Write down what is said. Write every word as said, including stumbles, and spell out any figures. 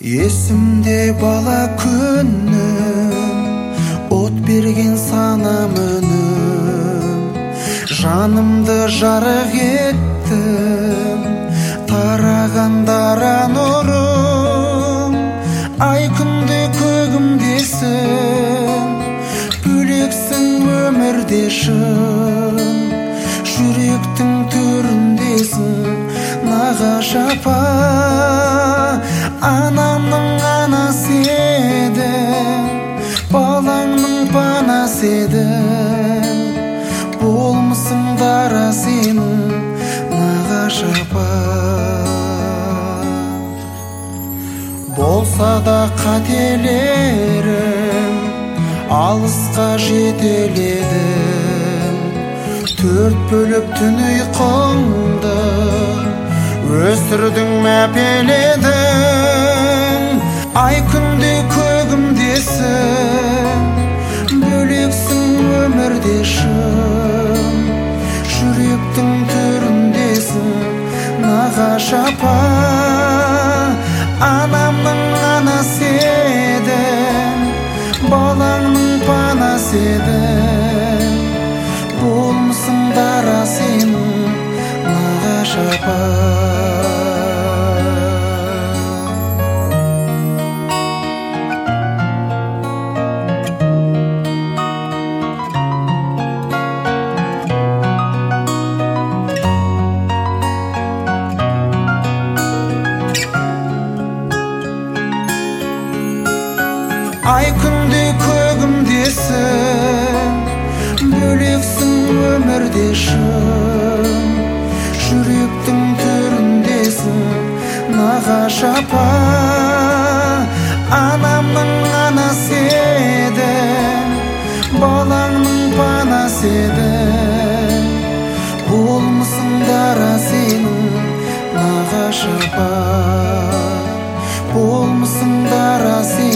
Есімде бала күнім, от берген санам үнім, жанымды жарық еттім, тараған дара нұрым. Ай күнде көгімдесің, бөлексің өмірде шын, жүректің төріндесің, нағашы апа. Анамның анасы едің, балаңның панасы едің, болмысың дара сенің, нағашы апа. Болса да қателерім, алысқа жетеледім, төрт бөліп түн ұйқыңды өсірдің, мәпеледің. Ай күнде көгімдесің, бөлексің өмірде шын, жүректің төріндесің, нағашы апа. Анамның анасы едің, балаңның панасы едің, болмысың дара сенің, нағашы апа. Ай күнде көгімдесің, бөлексің өмірде шын, жүректің төріндесің, нағашы апа. Анамның анасы едің, балаңның панасы едің, болмысың дара сенің, нағашы апа. Болмысың дара сенің,